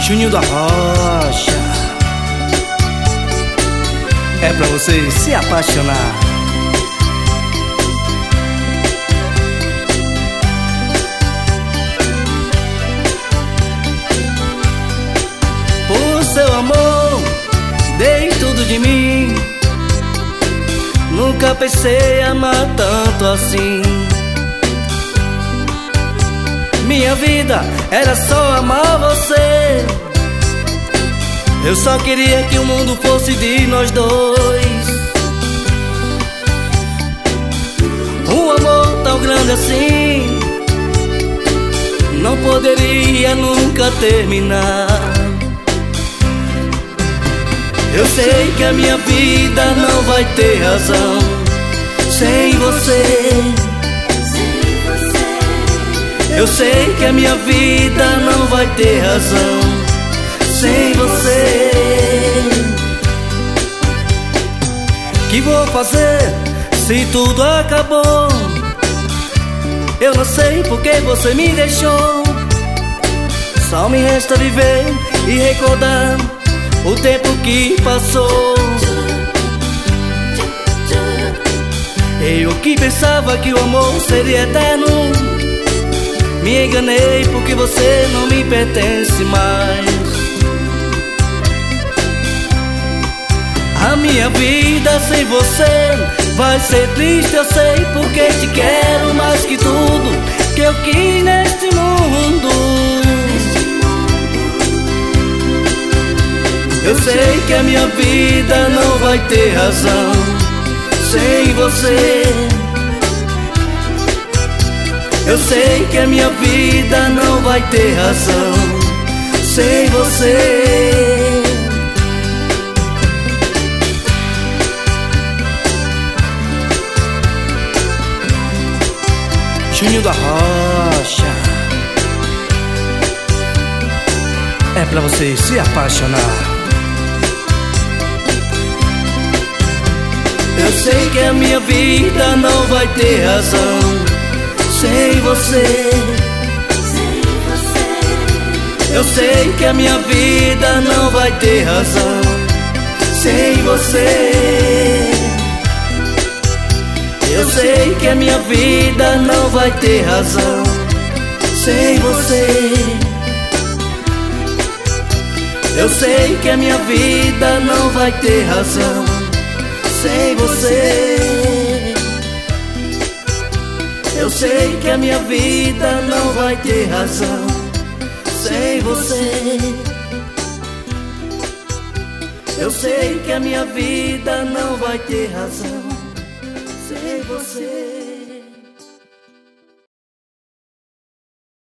Juninho da Rocha, é pra você se apaixonar. Por seu amor, dei tudo de mim. Nunca pensei amar tanto assim. Minha vida era só amar você. Eu só queria que o mundo fosse de nós dois. Um amor tão grande assim não poderia nunca terminar. Eu sei que a minha vida não vai ter razão sem você. Eu sei que a minha vida não vai ter razão sem você. Que vou fazer se tudo acabou? Eu não sei porque você me deixou. Só me resta viver e recordar o tempo que passou. Eu que pensava que o amor seria eterno, me enganei porque você não me pertence mais. A minha vida sem você vai ser triste, eu sei, porque te quero mais que tudo que eu quis neste mundo. Eu sei que a minha vida não vai ter razão sem você. Eu sei que a minha vida não vai ter razão sem você. Juninho da Rocha, é pra você se apaixonar. Eu sei que a minha vida não vai ter razão sem você. Eu sei que a minha vida não vai ter razão sem você. Eu sei que a minha vida não vai ter razão sem você. Eu sei que a minha vida não vai ter razão sem você. Eu sei que a minha vida não vai ter razão sem você. Eu sei que a minha vida não vai ter razão sem você.